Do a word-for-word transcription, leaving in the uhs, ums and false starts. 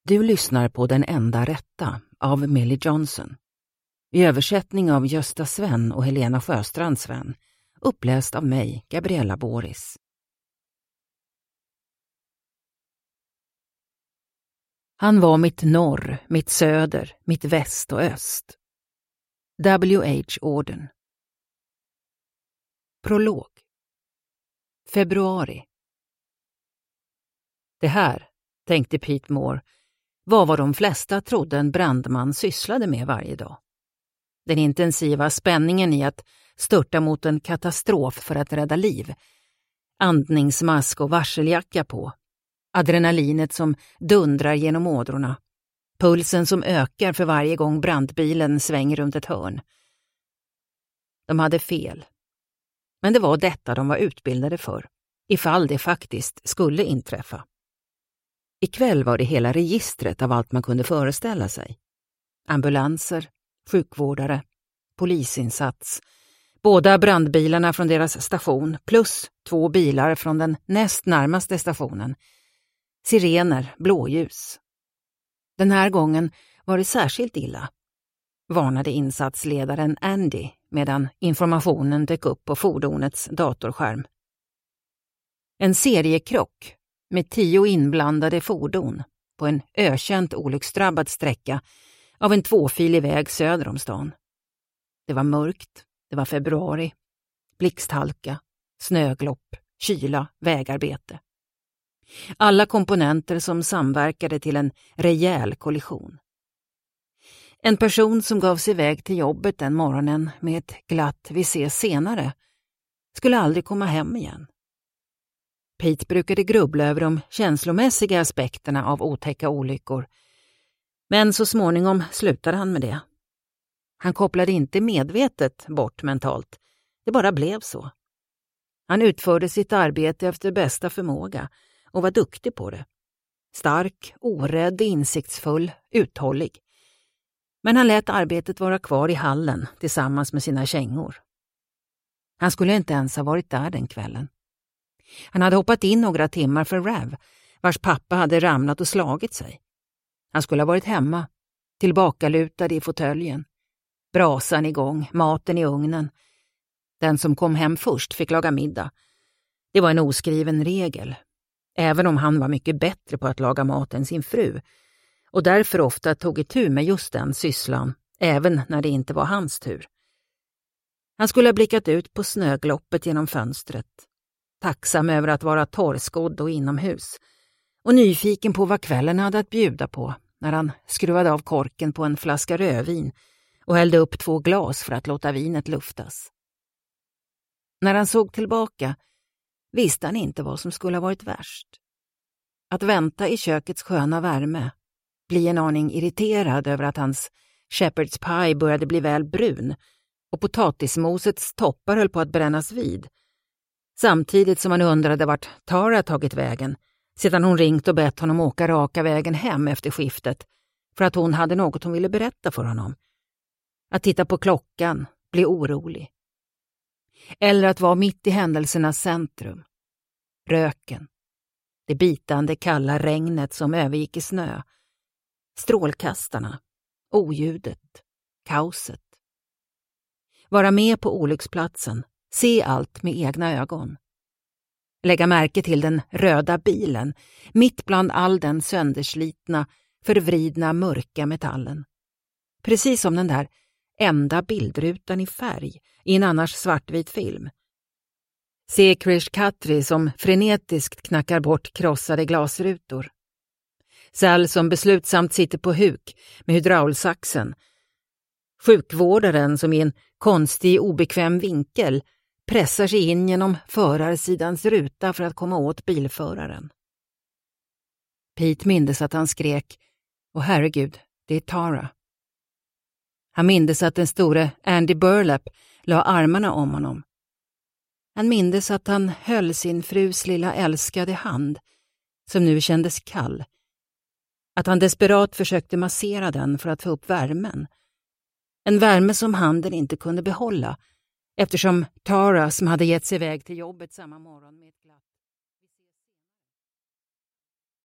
Du lyssnar på Den enda rätta av Millie Johnson. I översättning av Gösta Sven och Helena Sjöstrand Sven. Uppläst av mig, Gabriella Boris. Han var mitt norr, mitt söder, mitt väst och öst. W H Auden. Prolog. Februari. Det här, tänkte Pete Moore, var vad de flesta trodde en brandman sysslade med varje dag. Den intensiva spänningen i att störta mot en katastrof för att rädda liv. Andningsmask och varseljacka på. Adrenalinet som dundrar genom ådrorna. Pulsen som ökar för varje gång brandbilen svänger runt ett hörn. De hade fel. Men det var detta de var utbildade för, ifall det faktiskt skulle inträffa. Ikväll var det hela registret av allt man kunde föreställa sig. Ambulanser, sjukvårdare, polisinsats, båda brandbilarna från deras station plus två bilar från den näst närmaste stationen. Sirener, blåljus. Den här gången var det särskilt illa, varnade insatsledaren Andy medan informationen dök upp på fordonets datorskärm. En seriekrock med tio inblandade fordon på en ökänt olycksdrabbad sträcka av en tvåfilig väg söder om stan. Det var mörkt, det var februari, blixthalka, snöglopp, kyla, vägarbete. Alla komponenter som samverkade till en rejäl kollision. En person som gav sig iväg till jobbet den morgonen med ett glatt vi ses senare skulle aldrig komma hem igen. Pete brukade grubbla över de känslomässiga aspekterna av otäcka olyckor. Men så småningom slutade han med det. Han kopplade inte medvetet bort mentalt. Det bara blev så. Han utförde sitt arbete efter bästa förmåga och var duktig på det. Stark, orädd, insiktsfull, uthållig. Men han lät arbetet vara kvar i hallen tillsammans med sina kängor. Han skulle inte ens ha varit där den kvällen. Han hade hoppat in några timmar för Rav, vars pappa hade ramlat och slagit sig. Han skulle ha varit hemma, tillbakalutad i fåtöljen. Brasan igång, maten i ugnen. Den som kom hem först fick laga middag. Det var en oskriven regel, även om han var mycket bättre på att laga mat än sin fru, och därför ofta tog itu med just den sysslan, även när det inte var hans tur. Han skulle ha blickat ut på snögloppet genom fönstret, tacksam över att vara torrskodd och inomhus, och nyfiken på vad kvällen hade att bjuda på när han skruvade av korken på en flaska rödvin och hällde upp två glas för att låta vinet luftas. När han såg tillbaka visste han inte vad som skulle ha varit värst. Att vänta i kökets sköna värme, bli en aning irriterad över att hans shepherd's pie började bli väl brun och potatismosets toppar höll på att brännas vid, samtidigt som han undrade vart Tara tagit vägen sedan hon ringt och bett honom åka raka vägen hem efter skiftet för att hon hade något hon ville berätta för honom. Att titta på klockan, bli orolig. Eller att vara mitt i händelsernas centrum. Röken. Det bitande kalla regnet som övergick i snö. Strålkastarna. Oljudet. Kaoset. Vara med på olycksplatsen. Se allt med egna ögon. Lägga märke till den röda bilen mitt bland all den sönderslitna, förvridna mörka metallen. Precis som den där enda bildrutan i färg i en annars svartvit film. Se Krish Khatri som frenetiskt knackar bort krossade glasrutor. Sal som beslutsamt sitter på huk med hydraulsaxen. Sjukvårdaren som i en konstig obekväm vinkel pressar sig in genom förarsidans ruta för att komma åt bilföraren. Pete mindes att han skrek: "Åh herregud, det är Tara." Han mindes att den store Andy Burlap la armarna om honom. Han mindes att han höll sin frus lilla älskade hand, som nu kändes kall. Att han desperat försökte massera den för att få upp värmen. En värme som handen inte kunde behålla, eftersom Tara, som hade gett sig iväg till jobbet samma morgon med ett glatt